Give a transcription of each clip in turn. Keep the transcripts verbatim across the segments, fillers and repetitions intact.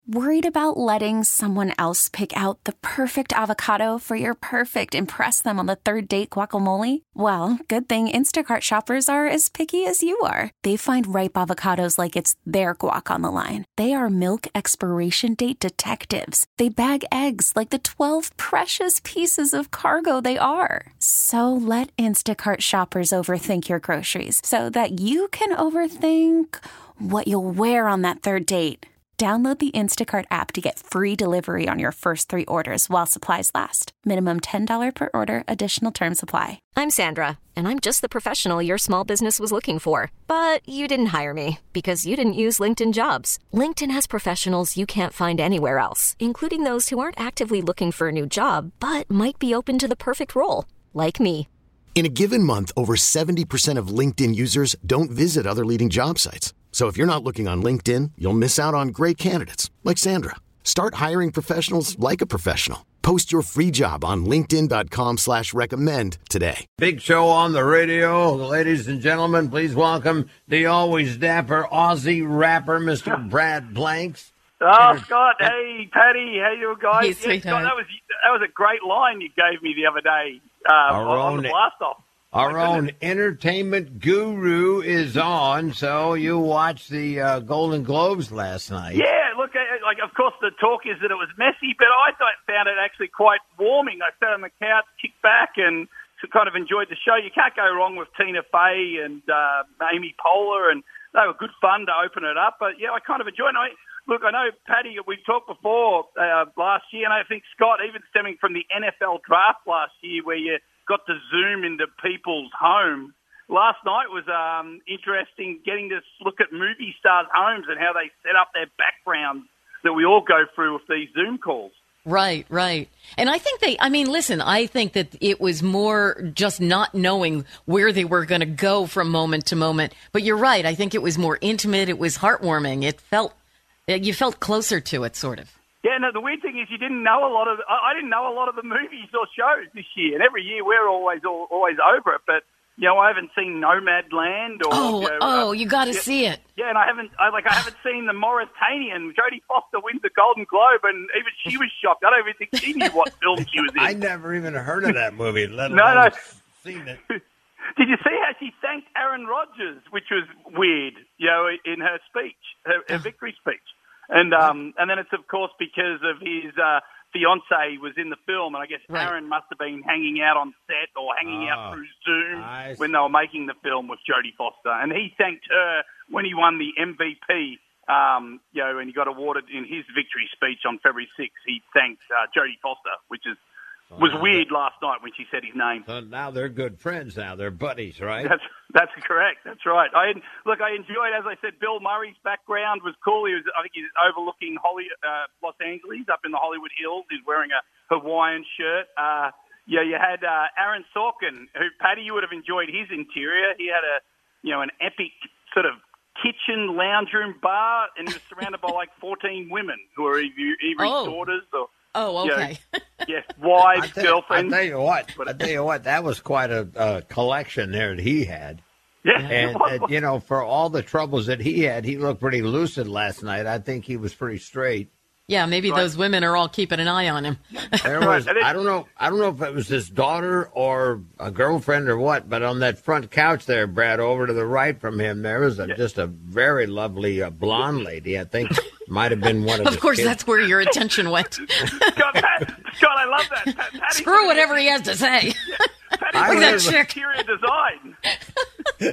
Worried about letting someone else pick out the perfect avocado for your perfect impress them on the third date guacamole? Well, good thing Instacart shoppers are as picky as you are. They find ripe avocados like it's their guac on the line. They are milk expiration date detectives. They bag eggs like the twelve precious pieces of cargo they are. So let Instacart shoppers overthink your groceries so that you can overthink what you'll wear on that third date. Download the Instacart app to get free delivery on your first three orders while supplies last. Minimum ten dollars per order. Additional terms apply. I'm Sandra, and I'm just the professional your small business was looking for. But you didn't hire me because you didn't use LinkedIn Jobs. LinkedIn has professionals you can't find anywhere else, including those who aren't actively looking for a new job, but might be open to the perfect role, like me. In a given month, over seventy percent of LinkedIn users don't visit other leading job sites. So if you're not looking on LinkedIn, you'll miss out on great candidates like Sandra. Start hiring professionals like a professional. Post your free job on linkedin.com slash recommend today. Big show on the radio. Ladies and gentlemen, please welcome the always dapper Aussie rapper, Mister Brad Blanks. Oh, Scott. Hey, Paddy. How you guys? Hey, yeah, sweetheart. Scott, that was that was a great line you gave me the other day uh, Our on own- the blast-off. Our My own goodness. entertainment guru is on, so you watched the uh, Golden Globes last night. Yeah, look, uh, like of course the talk is that it was messy, but I thought, found it actually quite warming. I sat on the couch, kicked back, and kind of enjoyed the show. You can't go wrong with Tina Fey and uh, Amy Poehler, and they were good fun to open it up. But yeah, I kind of enjoyed it. I, look, I know, Paddy, we talked before uh, last year, and I think, Scott, even stemming from the N F L draft last year where you got to zoom into people's homes. Last night was um, interesting getting to look at movie stars' homes and how they set up their backgrounds that we all go through with these Zoom calls. Right, right. And I think they, I mean, listen, I think that it was more just not knowing where they were going to go from moment to moment. But you're right. I think it was more intimate. It was heartwarming. It felt, you felt closer to it, sort of. Yeah, no, the weird thing is you didn't know a lot of, I I didn't know a lot of the movies or shows this year. And every year we're always always over it. But, you know, I haven't seen Nomadland or... Oh, you know, oh, uh, you got to yeah, see it. Yeah, and I haven't, I, like, I haven't seen The Mauritanian. Jodie Foster wins the Golden Globe, and even she was shocked. I don't even think she knew what film she was in. I never even heard of that movie, let No, alone no. seen it. Did you see how she thanked Aaron Rodgers, which was weird, you know, in her speech, her, her victory speech? And um, and then it's, of course, because of his uh, fiancée was in the film, and I guess Right. Aaron must have been hanging out on set or hanging out Oh, through Zoom I see. when they were making the film with Jodie Foster. And he thanked her when he won the M V P, um, you know, and he got awarded in his victory speech on February sixth. He thanked uh, Jodie Foster, which is was now weird last night when she said his name. So now they're good friends now. They're buddies, right? That's that's correct. That's right. I look. I enjoyed, as I said, Bill Murray's background was cool. He was, I think, he's overlooking Holly, uh, Los Angeles, up in the Hollywood Hills. He's wearing a Hawaiian shirt. Uh, yeah, you had uh, Aaron Sorkin, who, Paddy, you would have enjoyed his interior. He had a, you know, an epic sort of kitchen lounge room bar, and he was surrounded by like fourteen women who are either, either his Oh. daughters or Oh, you know, okay. yes, I wives, tell, girlfriends. I tell you what, I tell you what, that was quite a, a collection there that he had. Yeah, And, uh, you know, for all the troubles that he had, he looked pretty lucid last night. I think he was pretty straight. Yeah, maybe Right. those women are all keeping an eye on him. There Right, was, and it- I don't know, I don't know if it was his daughter or a girlfriend or what, but on that front couch there, Brad, over to the right from him, there was a, just a very lovely uh, blonde lady. I think might have been one of. Of his course, kids. that's where your attention went. Scott, Pat, Scott, I love that. Pat, Patty Screw whatever he has to say. Patty I put Look at in that chick. interior design.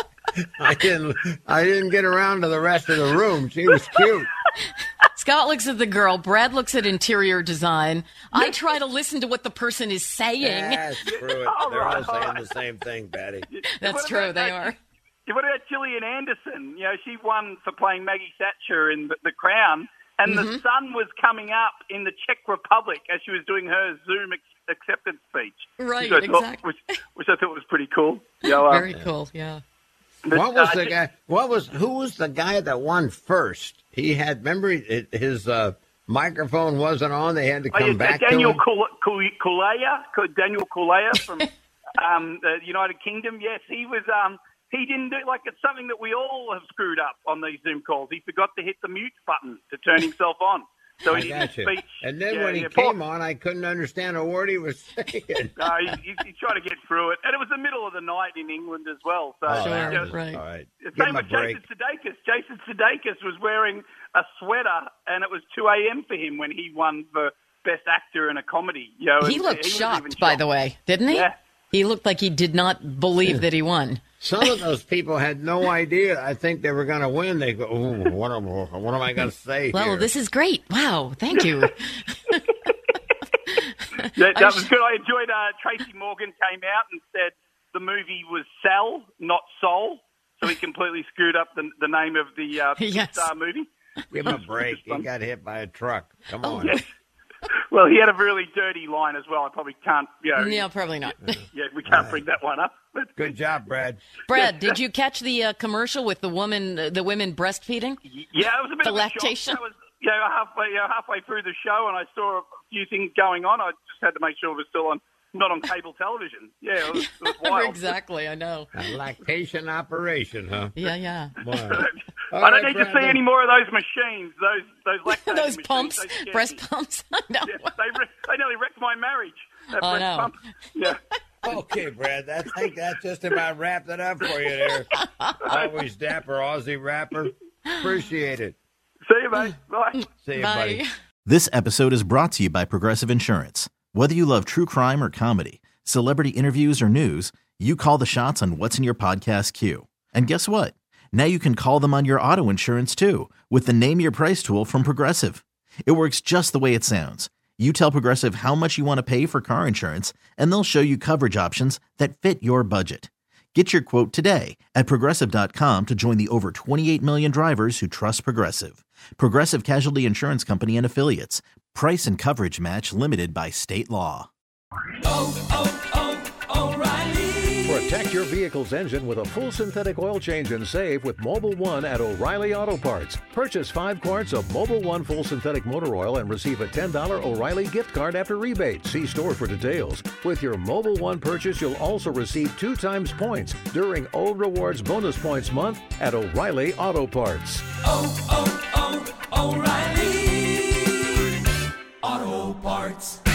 I didn't, I didn't get around to the rest of the room. She was cute. Scott looks at the girl. Brad looks at interior design. I try to listen to what the person is saying. Yeah, screw it. All They're all right, all saying right. the same thing, Patty. That's What true. about They that- are. What about Gillian Anderson? You know, she won for playing Maggie Thatcher in The, the Crown, and Mm-hmm. the sun was coming up in the Czech Republic as she was doing her Zoom ex- acceptance speech. Right, which I thought, exactly. Which, which I thought was pretty cool. You know, um, Very cool. Yeah. but, What was uh, the guy? What was who was the guy that won first? He had remember he- his uh, microphone wasn't on. They had to Oh, come yeah, back Daniel to him. Kul- Kul- Kulea, Kul- Daniel Kulea from um, the United Kingdom. Yes, he was. Um, he he didn't do, like, it's something that we all have screwed up on these Zoom calls. He forgot to hit the mute button to turn himself on. So I he got did you. speech. And then yeah, when he yeah, came Paul, on, I couldn't understand a word he was saying. no, he, he, he tried to get through it. And it was the middle of the night in England as well. So, Oh, Sure, that you know, was- right. All right. Give Same him a with break. Jason Sudeikis. Jason Sudeikis was wearing a sweater, and it was two a.m. for him when he won for Best Actor in a Comedy. You know, He and looked was shocked, even by shocked. the way, didn't he? Yeah. He looked like he did not believe that he won. Some of those people had no idea. I think they were going to win. They go, Ooh, what am, what am I going to say Well, here? this is great. Wow, thank you. Yeah, that I'm was sh- good. I enjoyed uh, Tracy Morgan came out and said the movie was Sal, not Soul. So he completely screwed up the, the name of the uh, Yes. Pixar movie. Give him a break. He got hit by a truck. Come on. Yes. Well, he had a really dirty line as well. I probably can't, you know, Yeah, probably not. yeah, we can't bring that one up. But Good job, Brad. Brad, did you catch the uh, commercial with the woman, uh, the women breastfeeding? yeah, it was a bit The of a lactation? shock. That was, you know, halfway, you know, halfway through the show, and I saw a few things going on. I just had to make sure it was still on, not on cable television. Yeah, it was, it was wild. Exactly, I know. A lactation operation, huh? Yeah, yeah. Wow. All I don't right, need to Brad, see any more of those machines. Those those lactating Those machines, pumps, they scare breast me. pumps. I know. Yeah, they re- they nearly wrecked my marriage. That I breast know. pump. Yeah. Okay, Brad, I think that just about wrapped it up for you there. Always dapper Aussie rapper. Appreciate it. See you, mate. Bye. See you, Bye. buddy. This episode is brought to you by Progressive Insurance. Whether you love true crime or comedy, celebrity interviews or news, you call the shots on what's in your podcast queue. And guess what? Now you can call them on your auto insurance too with the Name Your Price tool from Progressive. It works just the way it sounds. You tell Progressive how much you want to pay for car insurance, and they'll show you coverage options that fit your budget. Get your quote today at Progressive dot com to join the over twenty-eight million drivers who trust Progressive. Progressive Casualty Insurance Company and Affiliates. Price and coverage match limited by state law. Protect your vehicle's engine with a full synthetic oil change and save with Mobil one at O'Reilly Auto Parts. Purchase five quarts of Mobil one full synthetic motor oil and receive a ten dollars O'Reilly gift card after rebate. See store for details. With your Mobil one purchase, you'll also receive two times points during O Rewards Bonus Points Month at O'Reilly Auto Parts. Oh, oh, oh, O'Reilly Auto Parts.